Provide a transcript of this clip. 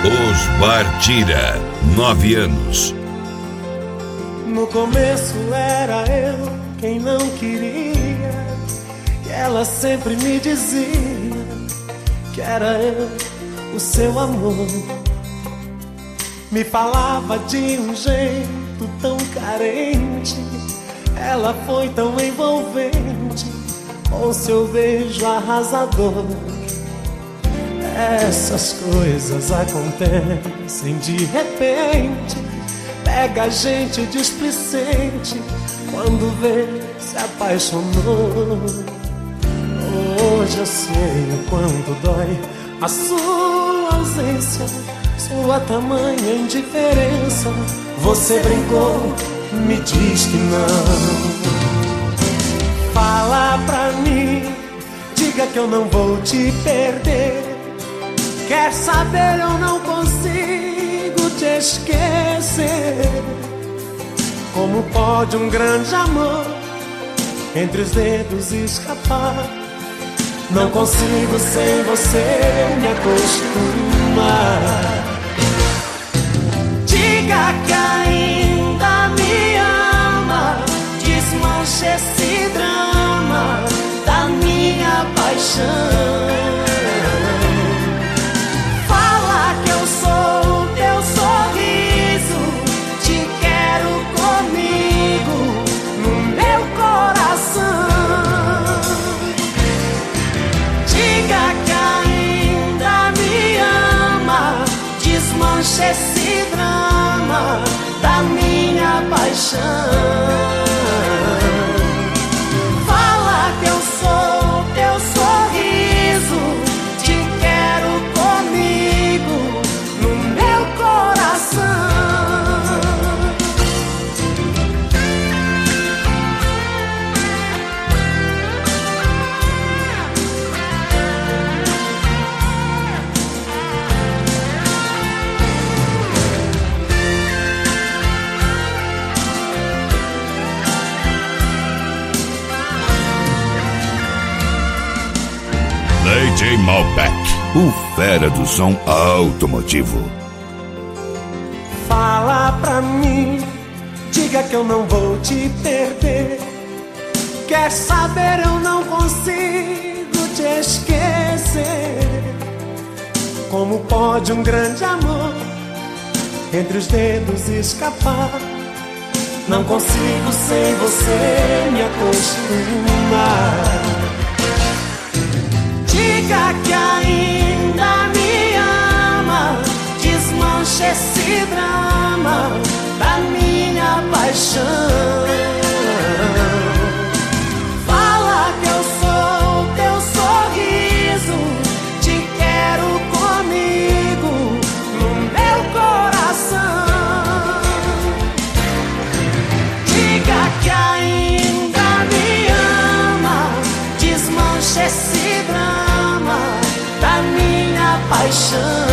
Os Bartira, 9 anos. No começo era eu quem não queria, que ela sempre me dizia que era eu o seu amor. Me falava de um jeito tão carente, ela foi tão envolvente com seu beijo arrasador. Essas coisas acontecem de repente, pega a gente displicente quando vê se apaixonou. Hoje eu sei o quanto dói a sua ausência, sua tamanha indiferença. Você brincou, me diz que não. Fala pra mim, diga que eu não vou te perder. Quer saber, eu não consigo te esquecer. Como pode um grande amor entre os dedos escapar? Não consigo sem você me acostumar. Diga que ainda me ama, desmanche esse drama da minha paixão. Fala que eu sou o teu sorriso, te quero comigo no meu coração. Diga que ainda me ama, desmanche esse drama da minha paixão. Fala que eu sou teu sorriso, te quero comigo no meu coração. DJ Malbec, o fera do som automotivo. Fala pra mim, diga que eu não vou te perder. Quer saber, eu não consigo te esquecer. Como pode um grande amor entre os dedos escapar? Não consigo sem você me acostumar. Diga que ainda me ama, desmanche esse drama da minha paixão. Fala que eu sou o teu sorriso, te quero comigo no meu coração. Diga que ainda me ama, desmanche esse drama da minha paixão.